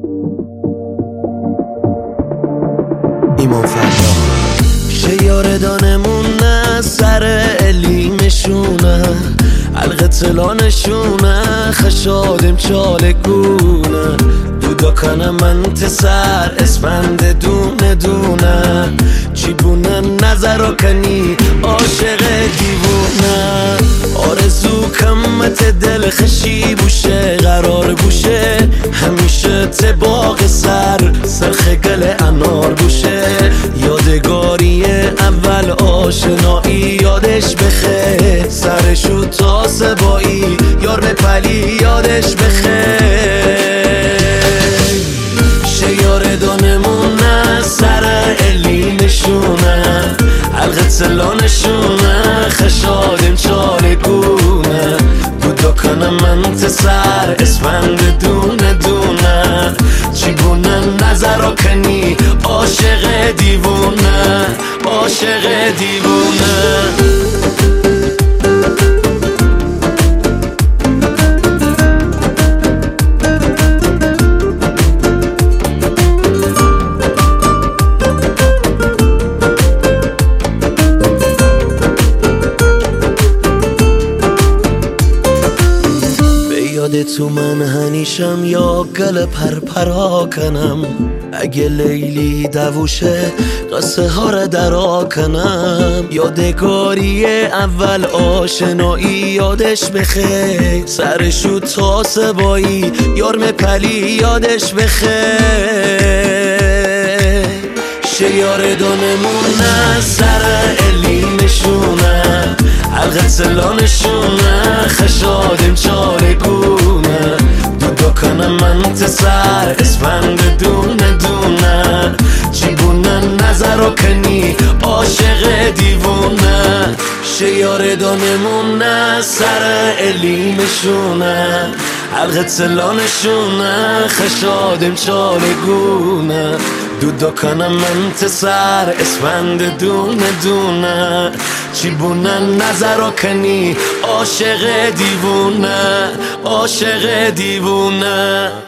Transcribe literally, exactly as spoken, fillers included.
ایمان فردا شیار دانمونه سر الیمشونه حلقه تلانشونه خشادم چالگونه دودا کنم من تسر اسفند دونه دونه چی بونه نظر کنی عاشق دیوونه آرزو کمت دل خشی بوشه قرار بوشه همیشه تباق سر سرخ گل انار بوشه یادگاری اول آشنایی یادش بخه سرشو تا سبایی یار پلی یادش بخه شیار دانمونه سر الی نشونه حلقه تلانشونه خشادم چالگونه دودا کنم من تسر اسفند دونه دونه چی گونه نظر کنی عاشق دیوونه عاشق دیوونه تو من هنیشم یا گل پرپرا کنم اگه لیلی دووشه قصه ها را درا کنم یادگاری اول آشنایی یادش بخیر سرشو تا سبایی یارم پلی یادش بخیر شیار دانمونه سر الی نشونه حلقه تلانشونه خشادم چالگونه دودا کنم من تسر اسفند دونه دونه چی بونه نظر کنی عاشق دیوونه شیار دانمونه سر الیمشونه حلقه تلانشونه خشادم چالگونه دودا کنم من تسر اسفند دونه دونه چی بونه نظر کنی عاشق دیوونه عاشق دیوونه